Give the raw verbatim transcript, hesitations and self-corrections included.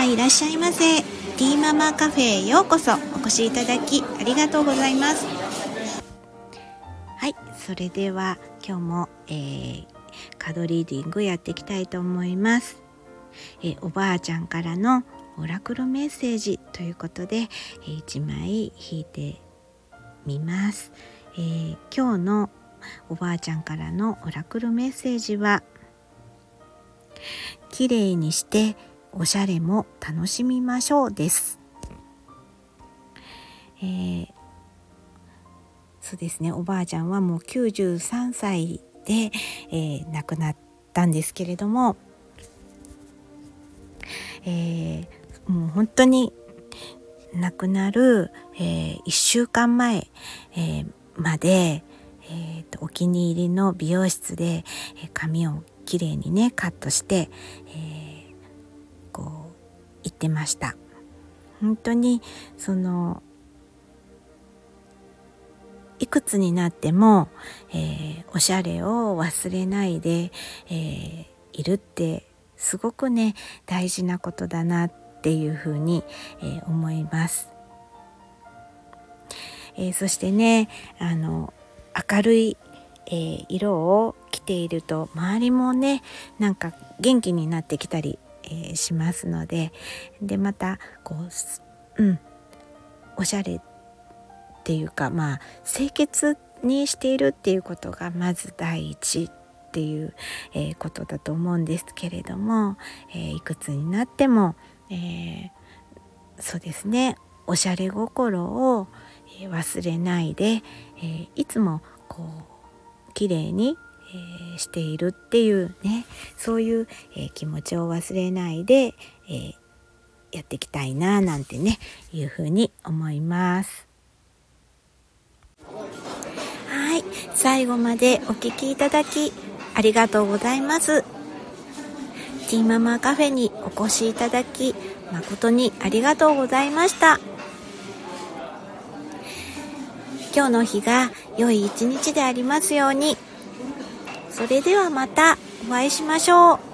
はいいらっしゃいませ。ティーママカフェへようこそお越しいただきありがとうございます。はい、それでは今日も、えー、カードリーディングやっていきたいと思います。えー、おばあちゃんからのオラクルメッセージということで、えー、いちまい引いてみます。えー、今日のおばあちゃんからのオラクルメッセージは、きれいにしておしゃれも楽しみましょうです。えー、そうですね、おばあちゃんはもうきゅうじゅうさんさいで、えー、亡くなったんですけれども、えー、もう本当に亡くなる、えー、いっしゅうかんまえ、えー、まで、えーと、お気に入りの美容室で、えー、髪をきれいにねカットして、えー、こう行ってました。本当にそのいくつになっても、えー、おしゃれを忘れないで、えー、いるってすごくね大事なことだなっていうふうに、えー、思います。えー、そしてねあの明るい、えー、色を着ていると周りもねなんか元気になってきたり、えー、しますので、でまたこう、うん、おしゃれっていうか、まあ清潔にしているっていうことがまず第一っていう、えー、ことだと思うんですけれども、えー、いくつになっても、えー、そうですねおしゃれ心を忘れないで、えー、いつもこう綺麗に、えー、しているっていうねそういう、えー、気持ちを忘れないで、えー、やっていきたいななんてねいうふうに思います。はい、最後までお聞きいただきありがとうございます。ティーママカフェにお越しいただき誠にありがとうございました。今日の日が良い一日でありますように。それではまたお会いしましょう。